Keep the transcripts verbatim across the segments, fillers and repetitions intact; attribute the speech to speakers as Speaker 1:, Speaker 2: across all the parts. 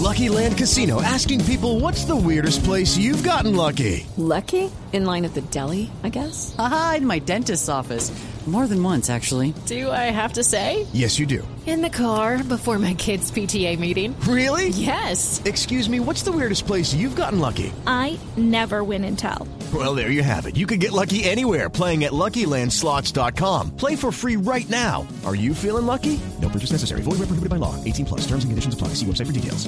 Speaker 1: Lucky Land Casino, asking people, what's the weirdest place you've gotten lucky?
Speaker 2: Lucky? In line at the deli, I guess?
Speaker 3: Aha, in my dentist's office. More than once, actually.
Speaker 2: Do I have to say?
Speaker 1: Yes, you do.
Speaker 2: In the car before my kids' P T A meeting.
Speaker 1: Really?
Speaker 2: Yes.
Speaker 1: Excuse me, what's the weirdest place you've gotten lucky?
Speaker 4: I never win and tell.
Speaker 1: Well, there you have it. You can get lucky anywhere, playing at Lucky Land Slots dot com. Play for free right now. Are you feeling lucky? No purchase necessary. Void where prohibited by law. eighteen plus. Terms and conditions apply. See website for details.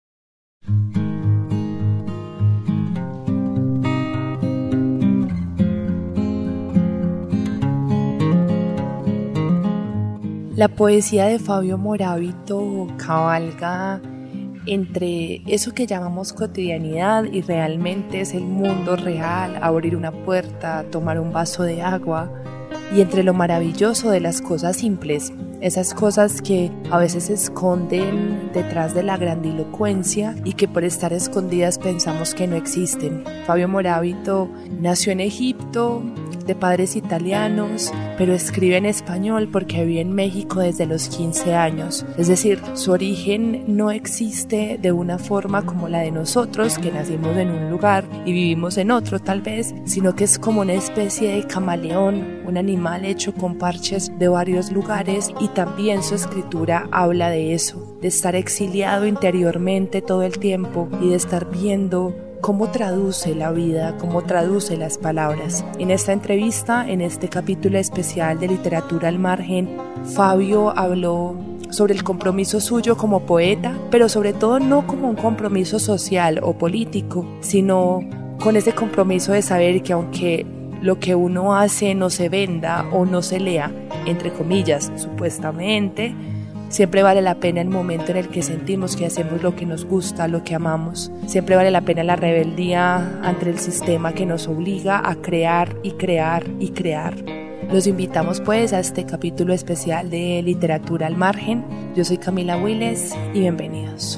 Speaker 5: La poesía de Fabio Moravito cabalga entre eso que llamamos cotidianidad y realmente es el mundo real, abrir una puerta, tomar un vaso de agua, y entre lo maravilloso de las cosas simples, esas cosas que a veces se esconden detrás de la grandilocuencia y que por estar escondidas pensamos que no existen. Fabio Moravito nació en Egipto, de padres italianos, pero escribe en español porque vive en México desde los quince años. Es decir, su origen no existe de una forma como la de nosotros, que nacimos en un lugar y vivimos en otro tal vez, sino que es como una especie de camaleón, un animal hecho con parches de varios lugares, y también su escritura habla de eso, de estar exiliado interiormente todo el tiempo y de estar viendo cómo traduce la vida, cómo traduce las palabras. En esta entrevista, en este capítulo especial de Literatura al Margen, Fabio habló sobre el compromiso suyo como poeta, pero sobre todo no como un compromiso social o político, sino con ese compromiso de saber que aunque lo que uno hace no se venda o no se lea, entre comillas, supuestamente, siempre vale la pena el momento en el que sentimos que hacemos lo que nos gusta, lo que amamos. Siempre vale la pena la rebeldía ante el sistema que nos obliga a crear y crear y crear. Los invitamos pues a este capítulo especial de Literatura al Margen. Yo soy Camila Willes y bienvenidos.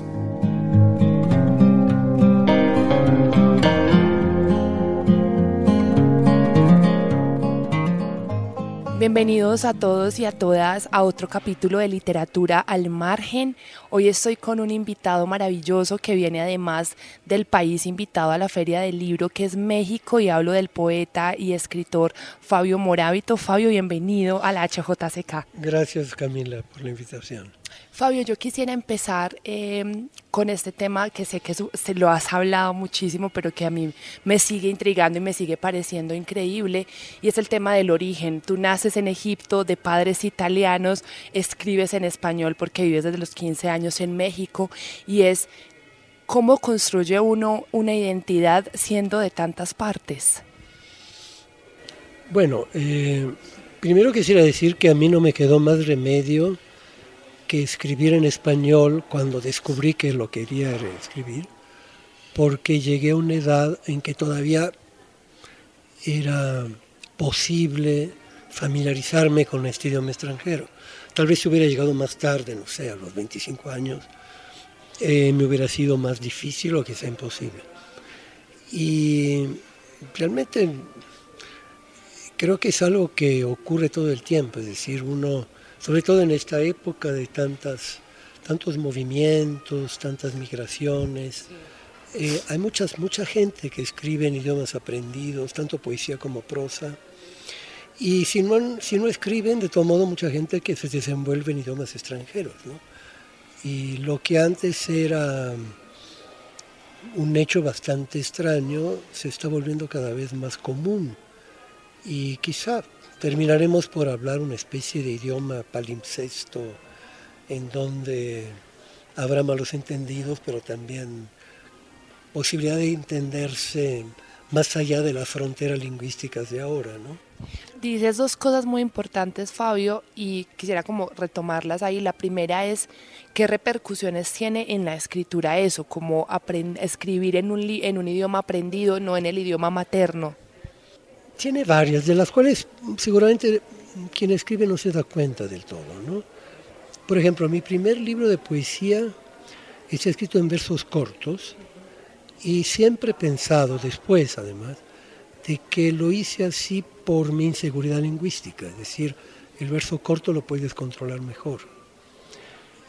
Speaker 5: Bienvenidos a todos y a todas a otro capítulo de Literatura al Margen. Hoy estoy con un invitado maravilloso que viene además del país invitado a la Feria del Libro, que es México, y hablo del poeta y escritor Fabio Moravito. Fabio, bienvenido a la H J C K.
Speaker 6: Gracias, Camila, por la invitación.
Speaker 5: Fabio, yo quisiera empezar eh, con este tema que sé que se lo has hablado muchísimo, pero que a mí me sigue intrigando y me sigue pareciendo increíble, y es el tema del origen. Tú naces en Egipto, de padres italianos, escribes en español porque vives desde los quince años en México, y es cómo construye uno una identidad siendo de tantas partes.
Speaker 6: Bueno, eh, primero quisiera decir que a mí no me quedó más remedio que escribir en español cuando descubrí que lo quería era escribir, porque llegué a una edad en que todavía era posible familiarizarme con este idioma extranjero. Tal vez si hubiera llegado más tarde, no sé, a los veinticinco años, eh, me hubiera sido más difícil o quizá imposible. Y realmente creo que es algo que ocurre todo el tiempo, es decir, uno, sobre todo en esta época de tantas, tantos movimientos, tantas migraciones, eh, hay muchas, mucha gente que escribe en idiomas aprendidos, tanto poesía como prosa, y si no, si no escriben, de todo modo, mucha gente que se desenvuelve en idiomas extranjeros, ¿no? Y lo que antes era un hecho bastante extraño se está volviendo cada vez más común, y quizá terminaremos por hablar una especie de idioma palimpsesto en donde habrá malos entendidos, pero también posibilidad de entenderse más allá de las fronteras lingüísticas de ahora, ¿no?
Speaker 5: Dices dos cosas muy importantes, Fabio, y quisiera como retomarlas ahí. La primera es, ¿qué repercusiones tiene en la escritura eso? Como aprend- escribir en un, li- en un idioma aprendido, no en el idioma materno.
Speaker 6: Tiene varias, de las cuales seguramente quien escribe no se da cuenta del todo, ¿no? Por ejemplo, mi primer libro de poesía está escrito en versos cortos, y siempre he pensado, después además, de que lo hice así por mi inseguridad lingüística, es decir, el verso corto lo puedes controlar mejor.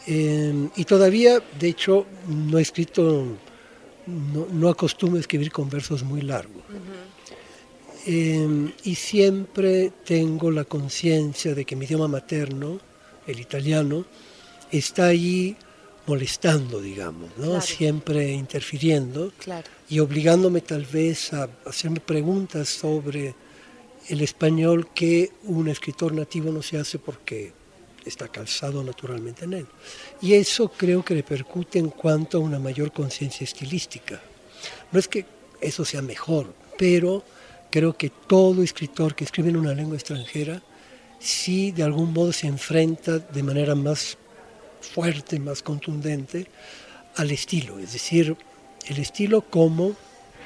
Speaker 6: Eh, y todavía, de hecho, no he escrito, no, no acostumbro a escribir con versos muy largos. Uh-huh. Eh, y siempre tengo la conciencia de que mi idioma materno, el italiano, está ahí molestando, digamos, ¿no? Claro. Siempre interfiriendo, claro. Y obligándome tal vez a hacerme preguntas sobre el español que un escritor nativo no se hace porque está calzado naturalmente en él. Y eso creo que repercute en cuanto a una mayor conciencia estilística. No es que eso sea mejor, pero creo que todo escritor que escribe en una lengua extranjera sí de algún modo se enfrenta de manera más fuerte, más contundente al estilo, es decir, el estilo como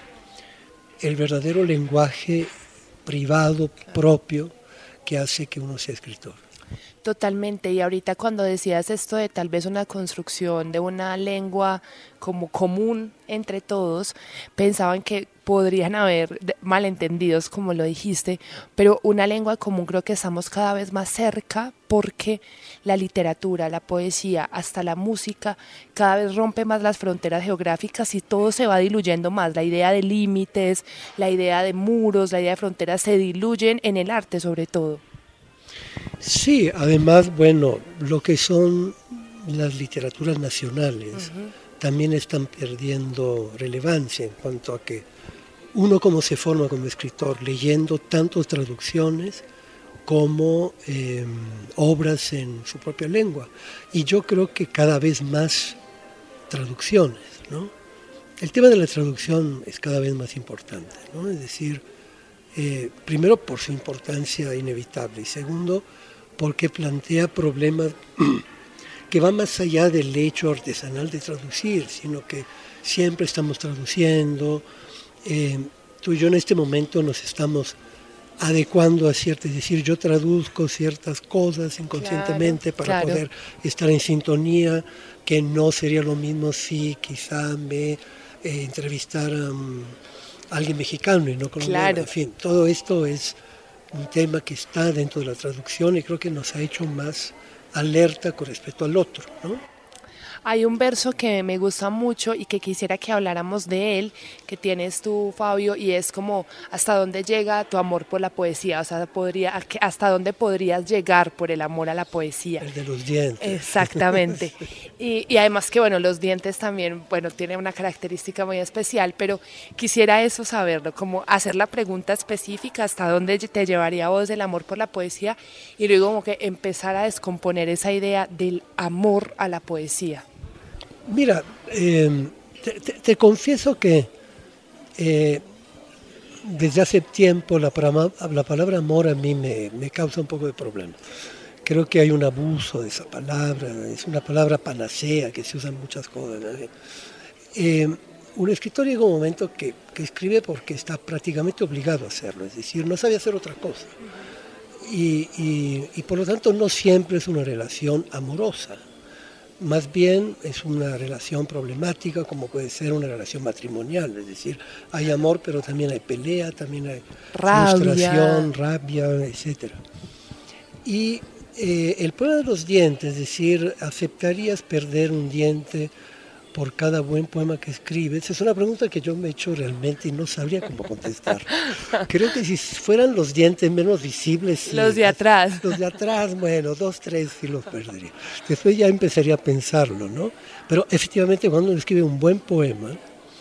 Speaker 6: el verdadero lenguaje privado, propio, que hace que uno sea escritor.
Speaker 5: Totalmente, y ahorita cuando decías esto de tal vez una construcción de una lengua como común entre todos, pensaban que podrían haber malentendidos, como lo dijiste, pero una lengua común creo que estamos cada vez más cerca porque la literatura, la poesía, hasta la música cada vez rompe más las fronteras geográficas y todo se va diluyendo más. La idea de límites, la idea de muros, la idea de fronteras se diluyen en el arte sobre todo.
Speaker 6: Sí, además, bueno, lo que son las literaturas nacionales uh-huh. también están perdiendo relevancia en cuanto a que uno como se forma como escritor leyendo tanto traducciones como eh, obras en su propia lengua. Y yo creo que cada vez más traducciones, ¿no? El tema de la traducción es cada vez más importante, ¿no? Es decir, eh, primero por su importancia inevitable y segundo porque plantea problemas que van más allá del hecho artesanal de traducir, sino que siempre estamos traduciendo. Eh, tú y yo en este momento nos estamos adecuando a ciertas, es decir, yo traduzco ciertas cosas inconscientemente claro, para claro. poder estar en sintonía, que no sería lo mismo si quizá me eh, entrevistara um, a alguien mexicano y no colombiano. Claro. En fin, todo esto es un tema que está dentro de la traducción y creo que nos ha hecho más alerta con respecto al otro, ¿no?
Speaker 5: Hay un verso que me gusta mucho y que quisiera que habláramos de él, que tienes tú, Fabio, y es como hasta dónde llega tu amor por la poesía, o sea, podría, hasta dónde podrías llegar por el amor a la poesía.
Speaker 6: El de los dientes.
Speaker 5: Exactamente. y, y además que, bueno, los dientes también, bueno, tienen una característica muy especial, pero quisiera eso saberlo, como hacer la pregunta específica, hasta dónde te llevaría vos el amor por la poesía, y luego como que empezar a descomponer esa idea del amor a la poesía.
Speaker 6: Mira, eh, te, te, te confieso que eh, desde hace tiempo la, la palabra amor a mí me, me causa un poco de problema. Creo que hay un abuso de esa palabra, es una palabra panacea que se usa en muchas cosas. Eh, un escritor llega un momento que, que escribe porque está prácticamente obligado a hacerlo, es decir, no sabe hacer otra cosa. Y, y, y por lo tanto no siempre es una relación amorosa. Más bien es una relación problemática, como puede ser una relación matrimonial, es decir, hay amor, pero también hay pelea, también hay rabia. frustración, rabia, etcétera. Y eh, el problema de los dientes, es decir, ¿aceptarías perder un diente por cada buen poema que escribes? Es una pregunta que yo me he hecho realmente y no sabría cómo contestar. Creo que si fueran los dientes menos visibles... Sí,
Speaker 5: los de atrás.
Speaker 6: Los de atrás, bueno, dos, tres sí los perdería. Después ya empezaría a pensarlo, ¿no? Pero efectivamente cuando uno escribe un buen poema,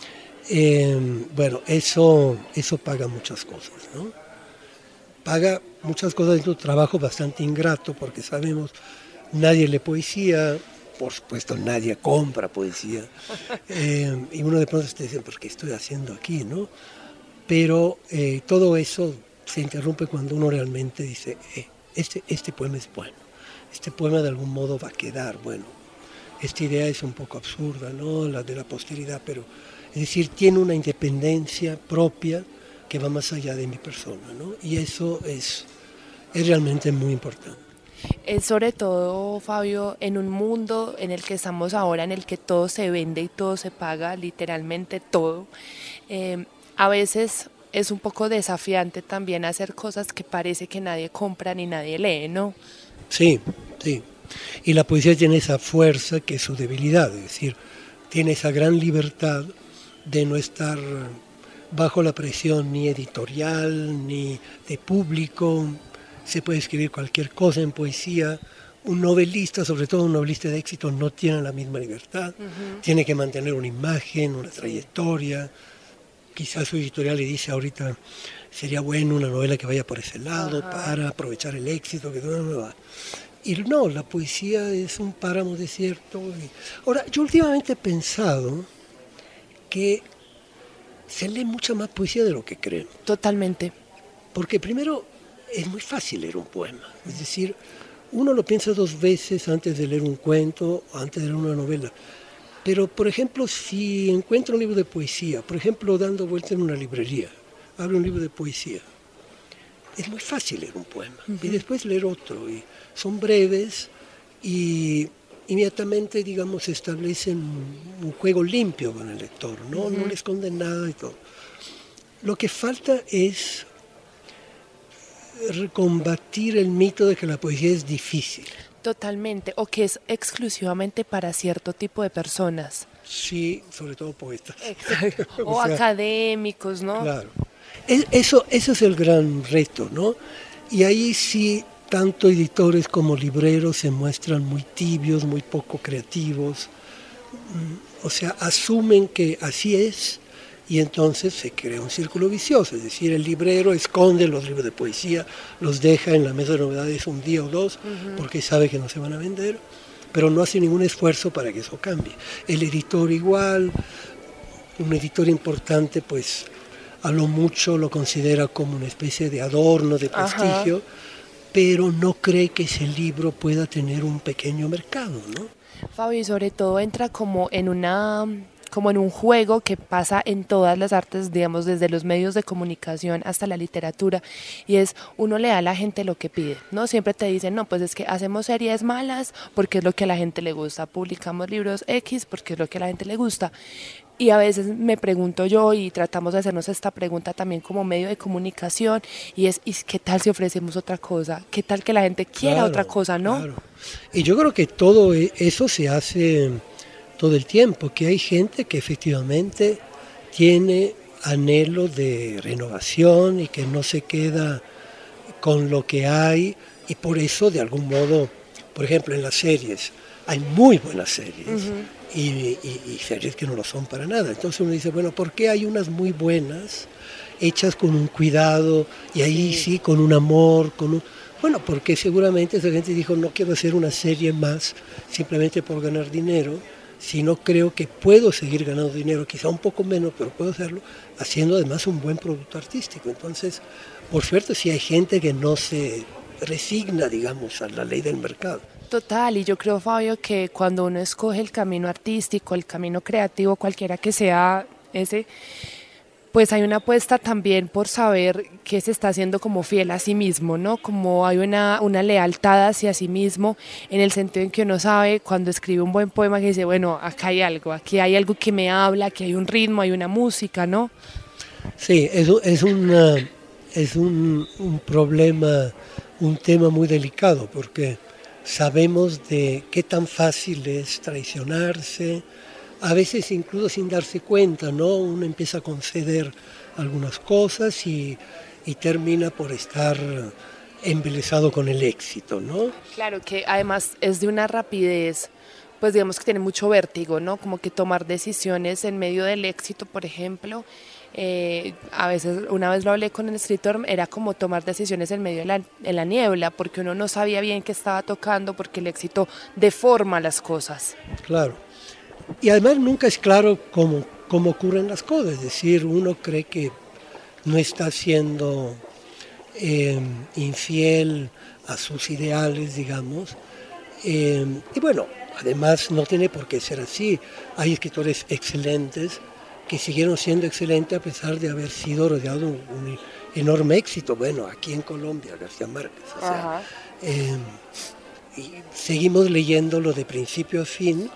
Speaker 6: eh, bueno, eso, eso paga muchas cosas, ¿no? Paga muchas cosas de tu trabajo bastante ingrato, porque sabemos, nadie lee poesía... Por supuesto, nadie compra poesía. Eh, y uno de pronto se dice, ¿por qué estoy haciendo aquí? ¿No? Pero eh, todo eso se interrumpe cuando uno realmente dice, eh, este, este poema es bueno. Este poema de algún modo va a quedar bueno. Esta idea es un poco absurda, ¿no? La de la posteridad, pero es decir, tiene una independencia propia que va más allá de mi persona, ¿no? Y eso es, es realmente muy importante.
Speaker 5: Es sobre todo, Fabio, en un mundo en el que estamos ahora, en el que todo se vende y todo se paga, literalmente todo, eh, a veces es un poco desafiante también hacer cosas que parece que nadie compra ni nadie lee, ¿no?
Speaker 6: Sí, sí. Y la poesía tiene esa fuerza que es su debilidad, es decir, tiene esa gran libertad de no estar bajo la presión ni editorial, ni de público. Se puede escribir cualquier cosa en poesía. Un novelista, sobre todo un novelista de éxito, no tiene la misma libertad. Uh-huh. Tiene que mantener una imagen, una trayectoria. Quizás su editorial le dice ahorita, sería bueno una novela que vaya por ese lado, uh-huh, para aprovechar el éxito que no va. Y no, la poesía es un páramo desierto. Y... Ahora, yo últimamente he pensado que se lee mucha más poesía de lo que creen.
Speaker 5: Totalmente.
Speaker 6: Porque primero es muy fácil leer un poema. Es decir, uno lo piensa dos veces antes de leer un cuento, antes de leer una novela. Pero, por ejemplo, si encuentro un libro de poesía, por ejemplo, dando vuelta en una librería, abro un libro de poesía, es muy fácil leer un poema. Uh-huh. Y después leer otro. Y son breves y inmediatamente, digamos, establecen un juego limpio con el lector, ¿no? Uh-huh. No le esconden nada y todo. Lo que falta es combatir el mito de que la poesía es difícil.
Speaker 5: Totalmente, o que es exclusivamente para cierto tipo de personas.
Speaker 6: Sí, sobre todo poetas.
Speaker 5: o o sea, académicos, ¿no?
Speaker 6: Claro. Eso, eso es el gran reto, ¿no? Y ahí sí, tanto editores como libreros se muestran muy tibios, muy poco creativos. O sea, asumen que así es y entonces se crea un círculo vicioso. Es decir, el librero esconde los libros de poesía, los deja en la mesa de novedades un día o dos, uh-huh, porque sabe que no se van a vender, pero no hace ningún esfuerzo para que eso cambie. El editor igual, un editor importante, pues a lo mucho lo considera como una especie de adorno, de prestigio, ajá, pero no cree que ese libro pueda tener un pequeño mercado, ¿no?
Speaker 5: Fabio, y sobre todo entra como en una... como en un juego que pasa en todas las artes, digamos, desde los medios de comunicación hasta la literatura, y es, uno le da a la gente lo que pide, ¿no? Siempre te dicen, no, pues es que hacemos series malas porque es lo que a la gente le gusta, publicamos libros X porque es lo que a la gente le gusta. Y a veces me pregunto yo, y tratamos de hacernos esta pregunta también como medio de comunicación, y es, ¿y qué tal si ofrecemos otra cosa? ¿Qué tal que la gente quiera claro, otra cosa, no?
Speaker 6: Claro. Y yo creo que todo eso se hace todo el tiempo, que hay gente que efectivamente tiene anhelo de renovación y que no se queda con lo que hay, y por eso de algún modo, por ejemplo en las series, hay muy buenas series, uh-huh, y, y, y series que no lo son para nada. Entonces uno dice, bueno, ¿por qué hay unas muy buenas, hechas con un cuidado, y ahí sí, sí con un amor, con un... Bueno, porque seguramente esa gente dijo, no quiero hacer una serie más simplemente por ganar dinero, sino creo que puedo seguir ganando dinero, quizá un poco menos, pero puedo hacerlo, haciendo además un buen producto artístico. Entonces, por suerte, sí hay gente que no se resigna, digamos, a la ley del mercado.
Speaker 5: Total, y yo creo, Fabio, que cuando uno escoge el camino artístico, el camino creativo, cualquiera que sea ese, pues hay una apuesta también por saber que se está haciendo como fiel a sí mismo, ¿no? Como hay una, una lealtad hacia sí mismo, en el sentido en que uno sabe cuando escribe un buen poema que dice, bueno, acá hay algo, aquí hay algo que me habla, aquí hay un ritmo, hay una música, ¿no?
Speaker 6: Sí, es, es, una, es un, un problema, un tema muy delicado, porque sabemos de qué tan fácil es traicionarse, a veces incluso sin darse cuenta, ¿no? Uno empieza a conceder algunas cosas y, y termina por estar embelesado con el éxito, ¿no?
Speaker 5: Claro, que además es de una rapidez, pues digamos que tiene mucho vértigo, ¿no? Como que tomar decisiones en medio del éxito, por ejemplo, eh, a veces, una vez lo hablé con el escritor, era como tomar decisiones en medio de la, de la niebla, porque uno no sabía bien qué estaba tocando, porque el éxito deforma las cosas.
Speaker 6: Claro. Y además nunca es claro cómo, cómo ocurren las cosas, es decir, uno cree que no está siendo eh, infiel a sus ideales, digamos, eh, y bueno, además no tiene por qué ser así. Hay escritores excelentes que siguieron siendo excelentes a pesar de haber sido rodeados de un, un enorme éxito. Bueno, aquí en Colombia, García Márquez, o sea, eh, y seguimos leyéndolo de principio a fin.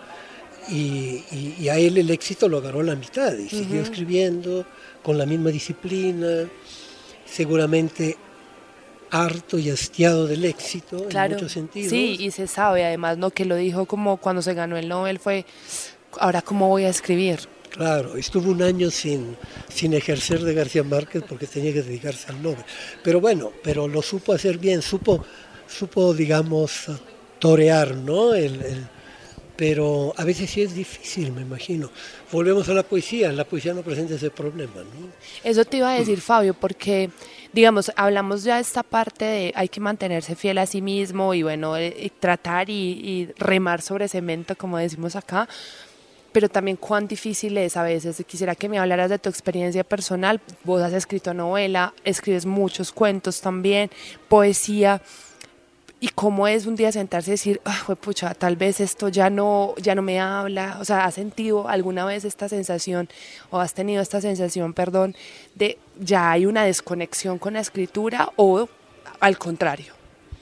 Speaker 6: Y, y, y a él el éxito lo agarró a la mitad y siguió uh-huh. escribiendo con la misma disciplina. Seguramente harto y hastiado del éxito,
Speaker 5: Claro,
Speaker 6: en muchos sentidos.
Speaker 5: sí, y se sabe además, ¿no? Que lo dijo como cuando se ganó el Nobel, fue, ahora cómo voy a escribir.
Speaker 6: Claro, estuvo un año sin, sin ejercer de García Márquez porque tenía que dedicarse al Nobel. Pero bueno, pero lo supo hacer bien, supo, supo digamos, torear, ¿no? El, el, pero a veces sí es difícil, me imagino. Volvemos a la poesía, la poesía no presenta ese problema, ¿no?
Speaker 5: Eso te iba a decir, Fabio, porque, digamos, hablamos ya de esta parte de hay que mantenerse fiel a sí mismo y, bueno, eh, tratar y, y remar sobre cemento, como decimos acá, pero también cuán difícil es a veces. Quisiera que me hablaras de tu experiencia personal. Vos has escrito novela, escribes muchos cuentos también, poesía, y cómo es un día sentarse y decir, ah, pucha, tal vez esto ya no, ya no me habla. O sea, ¿has sentido alguna vez esta sensación, o has tenido esta sensación, perdón, de ya hay una desconexión con la escritura, o al contrario?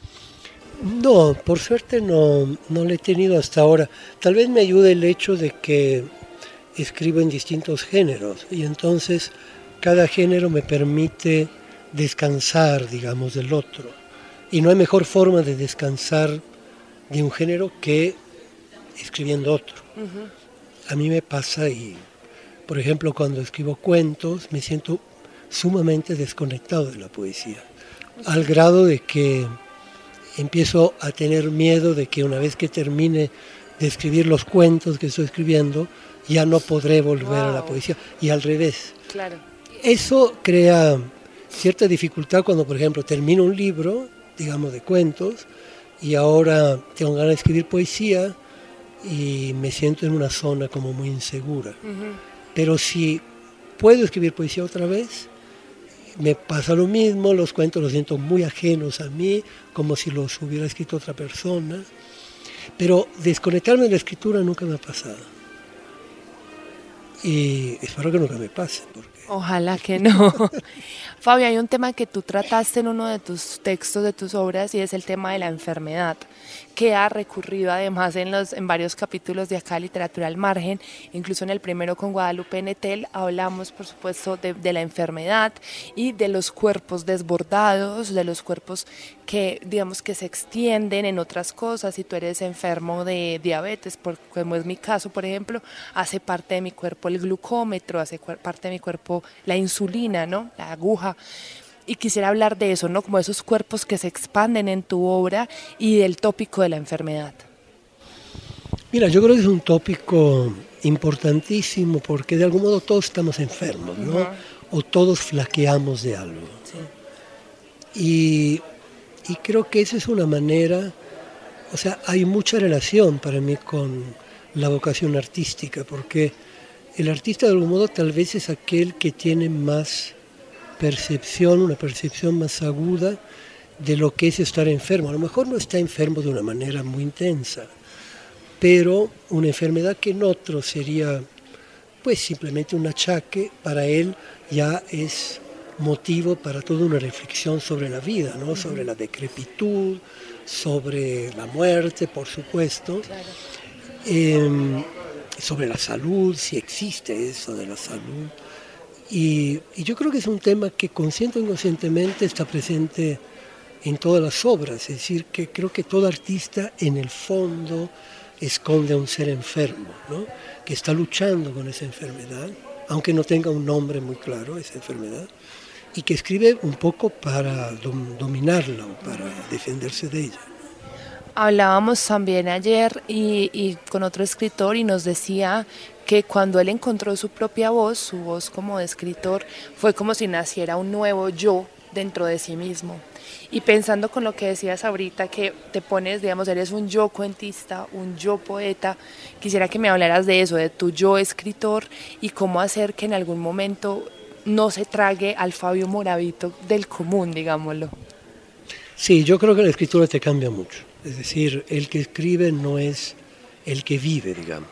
Speaker 6: No, por suerte no, no lo he tenido hasta ahora. Tal vez me ayude el hecho de que escribo en distintos géneros y entonces cada género me permite descansar, digamos, del otro. Y no hay mejor forma de descansar de un género que escribiendo otro. Uh-huh. A mí me pasa, y por ejemplo cuando escribo cuentos me siento sumamente desconectado de la poesía, al grado de que empiezo a tener miedo de que una vez que termine de escribir los cuentos que estoy escribiendo, ya no podré volver wow. a la poesía, y al revés.
Speaker 5: Claro.
Speaker 6: Eso crea cierta dificultad cuando, por ejemplo, termino un libro, digamos, de cuentos, y ahora tengo ganas de escribir poesía y me siento en una zona como muy insegura. Uh-huh. Pero si puedo escribir poesía otra vez, me pasa lo mismo, los cuentos los siento muy ajenos a mí, como si los hubiera escrito otra persona, pero desconectarme de la escritura nunca me ha pasado. Y espero que nunca me pase. Porque...
Speaker 5: Ojalá que no. Fabio, hay un tema que tú trataste en uno de tus textos, de tus obras, y es el tema de la enfermedad, que ha recurrido además en, los, en varios capítulos de acá, Literatura al Margen. Incluso en el primero con Guadalupe Nettel hablamos, por supuesto, de, de la enfermedad y de los cuerpos desbordados, de los cuerpos que, digamos, que se extienden en otras cosas. Si tú eres enfermo de diabetes, por, como es mi caso, por ejemplo, hace parte de mi cuerpo el glucómetro, hace parte de mi cuerpo la insulina, ¿no? La aguja. Y quisiera hablar de eso, ¿no? Como esos cuerpos que se expanden en tu obra, y del tópico de la enfermedad.
Speaker 6: Mira, yo creo que es un tópico importantísimo porque de algún modo todos estamos enfermos, ¿no? Uh-huh. O todos flaqueamos de algo. Sí. Y, y creo que esa es una manera, o sea, hay mucha relación para mí con la vocación artística, porque el artista de algún modo tal vez es aquel que tiene más percepción, una percepción más aguda de lo que es estar enfermo. A lo mejor no está enfermo de una manera muy intensa, pero una enfermedad que en otro sería pues simplemente un achaque, para él ya es motivo para toda una reflexión sobre la vida, ¿no? Sobre la decrepitud, sobre la muerte, por supuesto, claro. eh, sobre la salud, si existe eso de la salud. Y, y yo creo que es un tema que consciente o inconscientemente está presente en todas las obras, es decir, que creo que todo artista en el fondo esconde a un ser enfermo, ¿no? Que está luchando con esa enfermedad, aunque no tenga un nombre muy claro, esa enfermedad, y que escribe un poco para dom- dominarla o para defenderse de ella.
Speaker 5: Hablábamos también ayer y, y con otro escritor, y nos decía que cuando él encontró su propia voz, su voz como de escritor, fue como si naciera un nuevo yo dentro de sí mismo. Y pensando con lo que decías ahorita, que te pones, digamos, eres un yo cuentista, un yo poeta, quisiera que me hablaras de eso, de tu yo escritor, y cómo hacer que en algún momento no se trague al Fabio Moravito del común, digámoslo.
Speaker 6: Sí, yo creo que la escritura te cambia mucho. Es decir, el que escribe no es el que vive, digamos.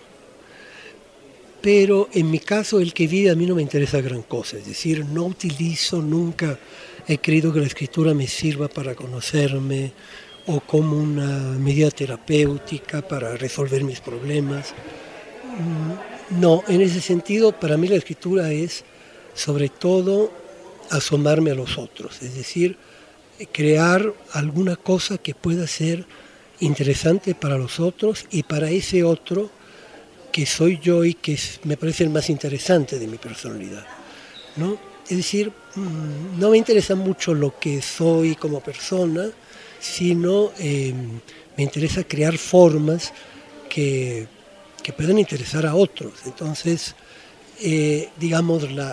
Speaker 6: Pero en mi caso, el que vive a mí no me interesa gran cosa. Es decir, no utilizo, nunca he creído que la escritura me sirva para conocerme o como una medida terapéutica para resolver mis problemas. No, en ese sentido, para mí la escritura es, sobre todo, asomarme a los otros. Es decir, crear alguna cosa que pueda ser interesante para los otros y para ese otro que soy yo y que es, me parece el más interesante de mi personalidad, ¿no? Es decir, no me interesa mucho lo que soy como persona, sino eh, me interesa crear formas que, que puedan interesar a otros. Entonces, eh, digamos, la,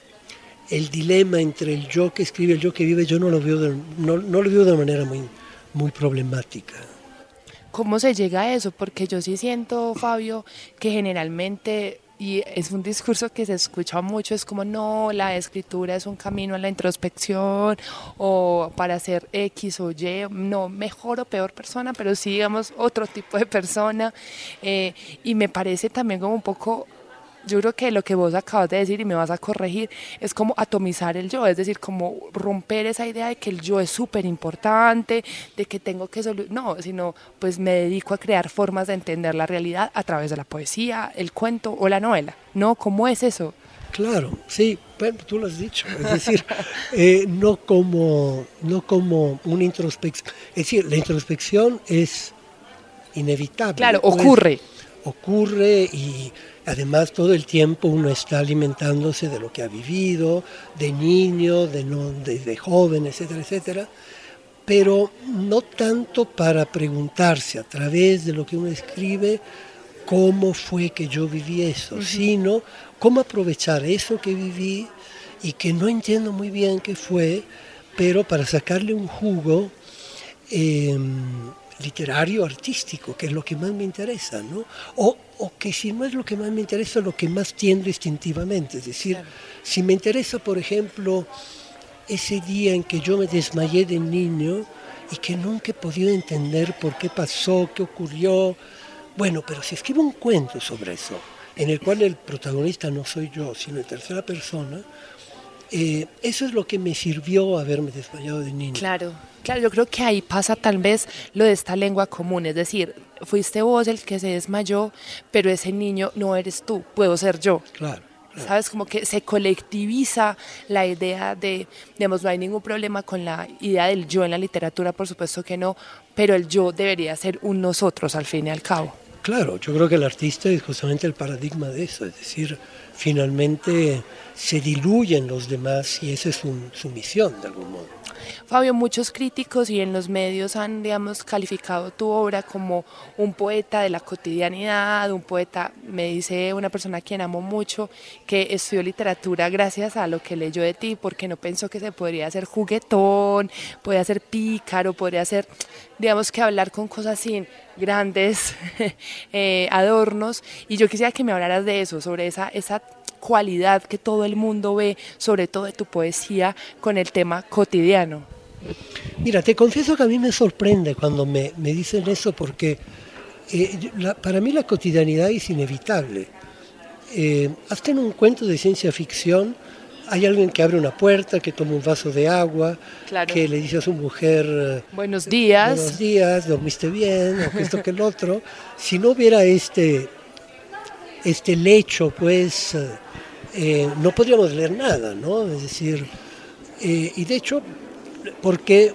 Speaker 6: el dilema entre el yo que escribe y el yo que vive, yo no lo veo de, no, no lo veo de manera muy, muy problemática.
Speaker 5: ¿Cómo se llega a eso? Porque yo sí siento, Fabio, que generalmente, y es un discurso que se escucha mucho, es como, no, la escritura es un camino a la introspección, o para ser X o Y, no mejor o peor persona, pero sí, digamos, otro tipo de persona, eh, y me parece también como un poco... Yo creo que lo que vos acabas de decir y me vas a corregir es como atomizar el yo, es decir, como romper esa idea de que el yo es súper importante, de que tengo que solucionar, no, sino pues me dedico a crear formas de entender la realidad a través de la poesía, el cuento o la novela, ¿no? ¿Cómo es eso?
Speaker 6: Claro, sí, bueno, tú lo has dicho, es decir, eh, no como, no como una introspección, es decir, la introspección es inevitable.
Speaker 5: Claro,
Speaker 6: pues,
Speaker 5: ocurre.
Speaker 6: Ocurre y además todo el tiempo uno está alimentándose de lo que ha vivido, de niño, de, no, de, de joven, etcétera, etcétera, pero no tanto para preguntarse a través de lo que uno escribe cómo fue que yo viví eso, uh-huh. sino cómo aprovechar eso que viví y que no entiendo muy bien qué fue, pero para sacarle un jugo eh, literario, artístico, que es lo que más me interesa, ¿no? O, o que si no es lo que más me interesa, lo que más tiendo instintivamente. Es decir, claro. si me interesa, por ejemplo, ese día en que yo me desmayé de niño y que nunca he podido entender por qué pasó, qué ocurrió, bueno, pero si escribo un cuento sobre eso, en el cual el protagonista no soy yo, sino en tercera persona, Eh, eso es lo que me sirvió haberme desmayado de niño.
Speaker 5: Claro, claro, yo creo que ahí pasa tal vez lo de esta lengua común, es decir, fuiste vos el que se desmayó, pero ese niño no eres tú, puedo ser yo.
Speaker 6: Claro. Claro.
Speaker 5: ¿Sabes? Como que se colectiviza la idea de, digamos, no hay ningún problema con la idea del yo en la literatura, por supuesto que no, pero el yo debería ser un nosotros al fin y al cabo.
Speaker 6: Claro, yo creo que el artista es justamente el paradigma de eso, es decir, finalmente se diluyen los demás y esa es un, su misión de algún modo.
Speaker 5: Fabio, muchos críticos y en los medios han, digamos, calificado tu obra como un poeta de la cotidianidad, un poeta, me dice una persona a quien amo mucho, que estudió literatura gracias a lo que leyó de ti, porque no pensó que se podría hacer juguetón, podría ser pícaro, podría ser, digamos, que hablar con cosas sin grandes eh, adornos, y yo quisiera que me hablaras de eso, sobre esa, esa cualidad que todo el mundo ve, sobre todo de tu poesía, con el tema cotidiano.
Speaker 6: Mira, te confieso que a mí me sorprende cuando me, me dicen eso, porque eh, la, para mí la cotidianidad es inevitable. Eh, hasta en un cuento de ciencia ficción hay alguien que abre una puerta, que toma un vaso de agua, claro. que le dice a su mujer
Speaker 5: buenos días,
Speaker 6: buenos días, dormiste bien, o que esto que el otro. Si no hubiera este, este lecho, pues eh, no podríamos leer nada, ¿no? Es decir, eh, y de hecho, ¿por qué?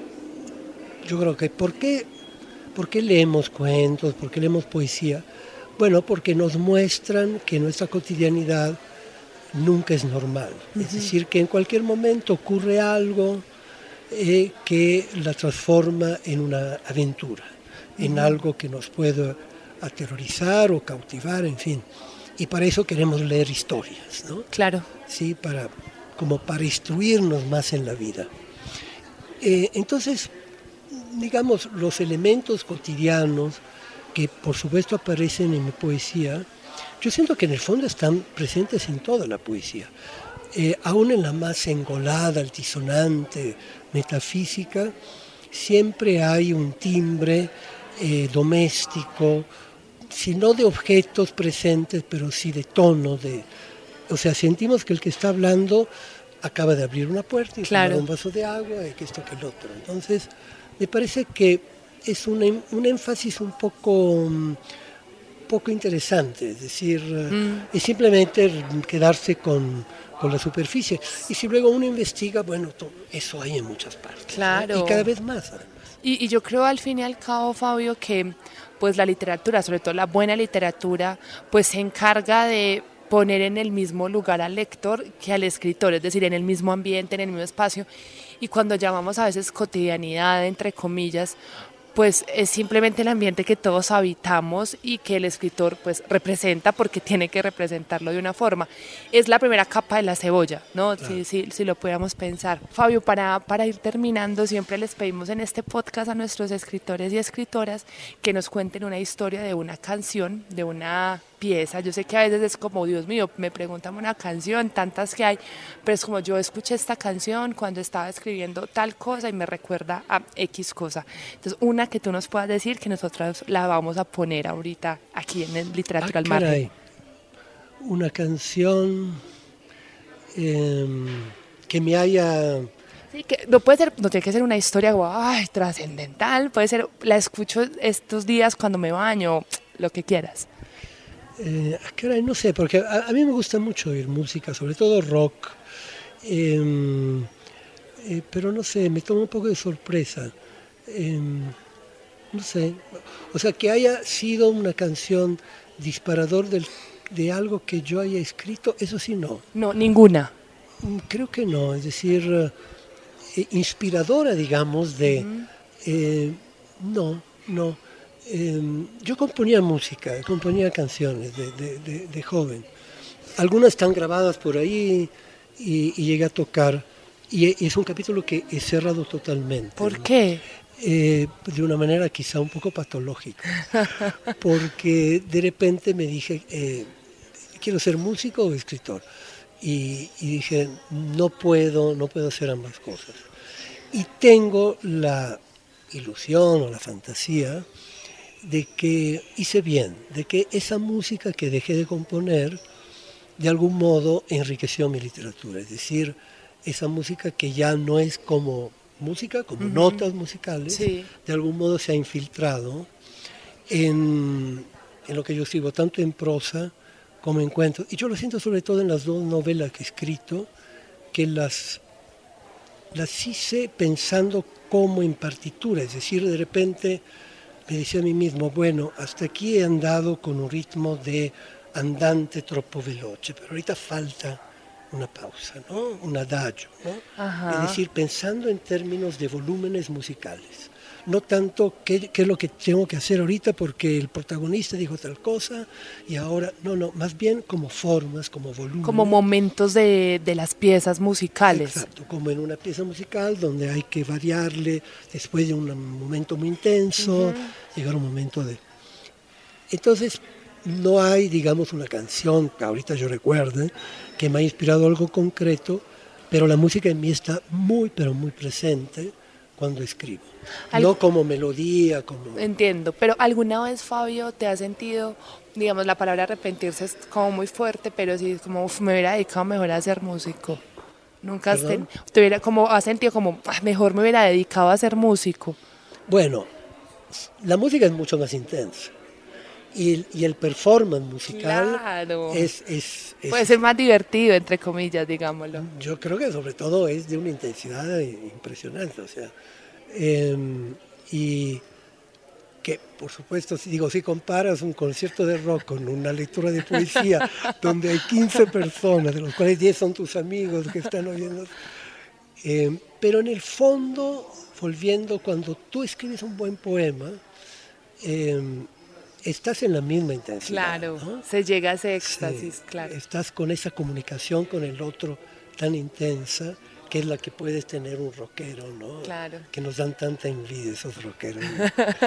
Speaker 6: Yo creo que ¿por qué, ¿por qué leemos cuentos? ¿Por qué leemos poesía? Bueno, porque nos muestran que nuestra cotidianidad nunca es normal. Uh-huh. Es decir, que en cualquier momento ocurre algo eh, que la transforma en una aventura, uh-huh. en algo que nos puede aterrorizar o cautivar, en fin. Y para eso queremos leer historias, ¿no?
Speaker 5: Claro.
Speaker 6: Sí, para, como para instruirnos más en la vida. Eh, entonces, digamos, los elementos cotidianos que por supuesto aparecen en mi poesía, yo siento que en el fondo están presentes en toda la poesía, eh, aún en la más engolada, altisonante, metafísica, siempre hay un timbre eh, doméstico, si no de objetos presentes, pero sí de tono, de, o sea, sentimos que el que está hablando acaba de abrir una puerta y
Speaker 5: claro.
Speaker 6: tomar un vaso de agua y que esto que el otro. Entonces, me parece que es un, un énfasis un poco poco interesante, es decir, mm. es simplemente quedarse con, con la superficie. Y si luego uno investiga, bueno, todo, eso hay en muchas partes.
Speaker 5: Claro.
Speaker 6: ¿No? Y cada vez más.
Speaker 5: Y, y yo creo al fin y al cabo, Fabio, que pues la literatura, sobre todo la buena literatura, pues se encarga de poner en el mismo lugar al lector que al escritor, es decir, en el mismo ambiente, en el mismo espacio. Y cuando llamamos a veces cotidianidad, entre comillas, pues es simplemente el ambiente que todos habitamos y que el escritor pues representa porque tiene que representarlo de una forma. Es la primera capa de la cebolla, ¿no? Claro. Si, si, si lo pudiéramos pensar. Fabio, para, para ir terminando, siempre les pedimos en este podcast a nuestros escritores y escritoras que nos cuenten una historia de una canción, de una pieza. Yo sé que a veces es como, Dios mío, me preguntan una canción, tantas que hay, pero es como yo escuché esta canción cuando estaba escribiendo tal cosa y me recuerda a X cosa. Entonces, una que tú nos puedas decir que nosotros la vamos a poner ahorita aquí en el Literatura
Speaker 6: ah,
Speaker 5: al Margen.
Speaker 6: Una canción eh, que me haya...
Speaker 5: Sí, que no puede ser, no tiene que ser una historia ay, trascendental, puede ser, la escucho estos días cuando me baño, lo que quieras.
Speaker 6: Eh, ¿A qué hora? No sé, porque a, a mí me gusta mucho oír música, sobre todo rock, eh, eh, pero no sé, me toma un poco de sorpresa. Eh, no sé, o sea, que haya sido una canción disparador del, de algo que yo haya escrito, eso sí no.
Speaker 5: No, ninguna.
Speaker 6: Creo que no, es decir, eh, inspiradora, digamos, de... Uh-huh. eh, no, no. Eh, yo componía música, componía canciones de, de, de, de joven. Algunas están grabadas por ahí y, y llegué a tocar. Y es un capítulo que he cerrado totalmente.
Speaker 5: ¿Por qué?
Speaker 6: Eh, de una manera quizá un poco patológica. Porque de repente me dije, eh, ¿quiero ser músico o escritor? Y, y dije, no puedo, no puedo hacer ambas cosas. Y tengo la ilusión o la fantasía de que hice bien, de que esa música que dejé de componer de algún modo enriqueció mi literatura, es decir, esa música que ya no es como música, como uh-huh. notas musicales, sí. de algún modo se ha infiltrado en, en lo que yo escribo, tanto en prosa como en cuentos, y yo lo siento sobre todo en las dos novelas que he escrito, que las, las hice pensando como en partitura, es decir, de repente me decía a mí mismo, bueno, hasta aquí he andado con un ritmo de andante troppo veloce, pero ahorita falta una pausa, ¿no? Un adagio, ¿no? Ajá. Es decir, pensando en términos de volúmenes musicales, no tanto qué, qué es lo que tengo que hacer ahorita porque el protagonista dijo tal cosa y ahora, no, no, más bien como formas, como volúmenes.
Speaker 5: Como momentos de, de las piezas musicales.
Speaker 6: Exacto, como en una pieza musical donde hay que variarle después de un momento muy intenso, uh-huh. llegar a un momento de... Entonces, no hay, digamos, una canción que ahorita yo recuerde que me ha inspirado algo concreto, pero la música en mí está muy, pero muy presente cuando escribo. Al... No como melodía, como...
Speaker 5: Entiendo, pero ¿alguna vez, Fabio, te has sentido, digamos, la palabra arrepentirse es como muy fuerte, pero sí, como, uf, me hubiera dedicado mejor a ser músico? ¿Nunca has, ten... te hubiera, como, has sentido como, ah, mejor me hubiera dedicado a ser músico?
Speaker 6: Bueno, la música es mucho más intensa. Y el, y el performance musical
Speaker 5: claro.
Speaker 6: es, es, es...
Speaker 5: puede ser más divertido, entre comillas, digámoslo.
Speaker 6: Yo creo que sobre todo es de una intensidad impresionante, o sea, eh, y que por supuesto, si digo, si comparas un concierto de rock con una lectura de poesía donde hay quince personas, de los cuales diez son tus amigos que están oyendo, eh, pero en el fondo, volviendo, cuando tú escribes un buen poema, eh, estás en la misma intensidad.
Speaker 5: Claro,
Speaker 6: ¿no?
Speaker 5: Se llega a ese éxtasis, sí, claro.
Speaker 6: Estás con esa comunicación con el otro tan intensa, que es la que puedes tener un rockero, ¿no?
Speaker 5: Claro.
Speaker 6: Que nos dan tanta envidia esos rockeros, ¿no?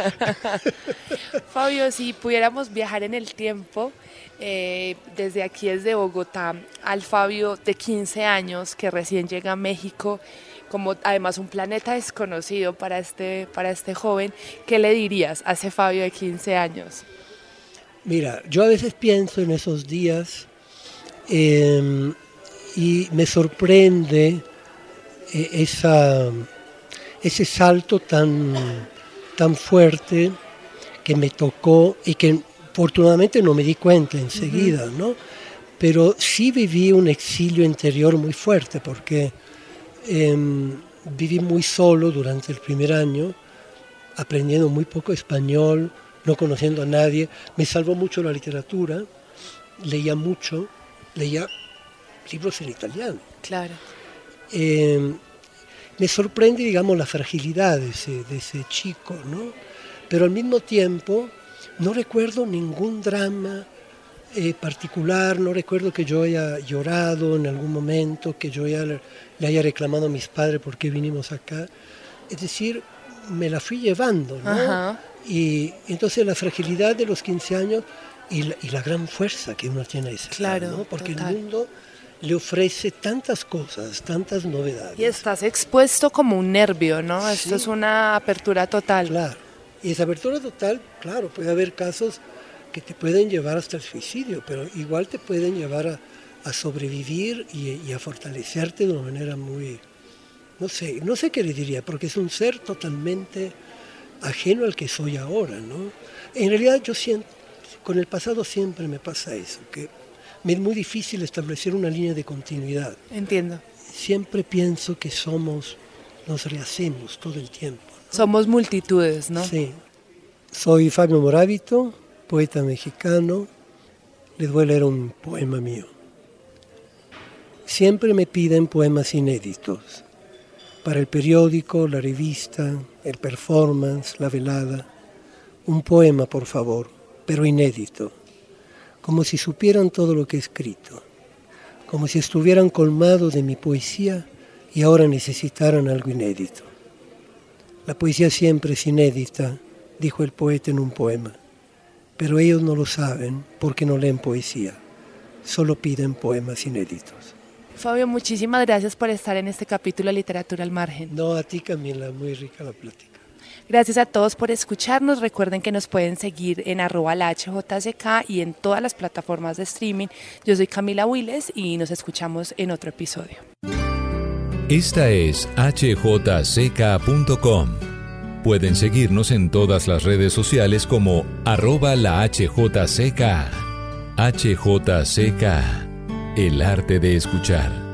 Speaker 5: Fabio, si pudiéramos viajar en el tiempo, eh, desde aquí, desde Bogotá, al Fabio de quince años, que recién llega a México, como además un planeta desconocido para este, para este joven, ¿qué le dirías a ese Fabio de quince años?
Speaker 6: Mira, yo a veces pienso en esos días eh, y me sorprende eh, esa, ese salto tan, tan fuerte que me tocó y que afortunadamente no me di cuenta enseguida, uh-huh. ¿no? Pero sí viví un exilio interior muy fuerte porque eh, viví muy solo durante el primer año, aprendiendo muy poco español, no conociendo a nadie. Me salvó mucho la literatura, leía mucho, leía libros en italiano.
Speaker 5: Claro.
Speaker 6: Eh, me sorprende, digamos, la fragilidad de ese, de ese chico, ¿no? Pero al mismo tiempo no recuerdo ningún drama eh, particular, no recuerdo que yo haya llorado en algún momento, que yo haya, le haya reclamado a mis padres por qué vinimos acá. Es decir, me la fui llevando, ¿no? Ajá. Y entonces la fragilidad de los quince años y la, y la gran fuerza que uno tiene a esa
Speaker 5: claro,
Speaker 6: edad, ¿no? Porque
Speaker 5: total.
Speaker 6: El mundo le ofrece tantas cosas, tantas novedades.
Speaker 5: Y estás expuesto como un nervio, ¿no?
Speaker 6: Sí.
Speaker 5: Esto es una apertura total.
Speaker 6: Claro. Y esa apertura total, claro, puede haber casos que te pueden llevar hasta el suicidio, pero igual te pueden llevar a, a sobrevivir y, y a fortalecerte de una manera muy, no sé, no sé qué le diría, porque es un ser totalmente ajeno al que soy ahora, ¿no? En realidad yo siento, con el pasado siempre me pasa eso, que me es muy difícil establecer una línea de continuidad.
Speaker 5: Entiendo.
Speaker 6: Siempre pienso que somos, nos rehacemos todo el tiempo, ¿no?
Speaker 5: Somos multitudes, ¿no?
Speaker 6: Sí. Soy Fabio Moravito, poeta mexicano. Les voy a leer un poema mío. Siempre me piden poemas inéditos. Para el periódico, la revista, el performance, la velada. Un poema, por favor, pero inédito. Como si supieran todo lo que he escrito, como si estuvieran colmados de mi poesía y ahora necesitaran algo inédito. La poesía siempre es inédita, dijo el poeta en un poema, pero ellos no lo saben porque no leen poesía, solo piden poemas inéditos.
Speaker 5: Fabio, muchísimas gracias por estar en este capítulo de Literatura al Margen.
Speaker 6: No, a ti, Camila, muy rica la plática.
Speaker 5: Gracias a todos por escucharnos. Recuerden que nos pueden seguir en arroba la H J C K y en todas las plataformas de streaming. Yo soy Camila Wiles y nos escuchamos en otro episodio.
Speaker 7: Esta es H J C K punto com. Pueden seguirnos en todas las redes sociales como arroba la H J C K. H J C K, el arte de escuchar.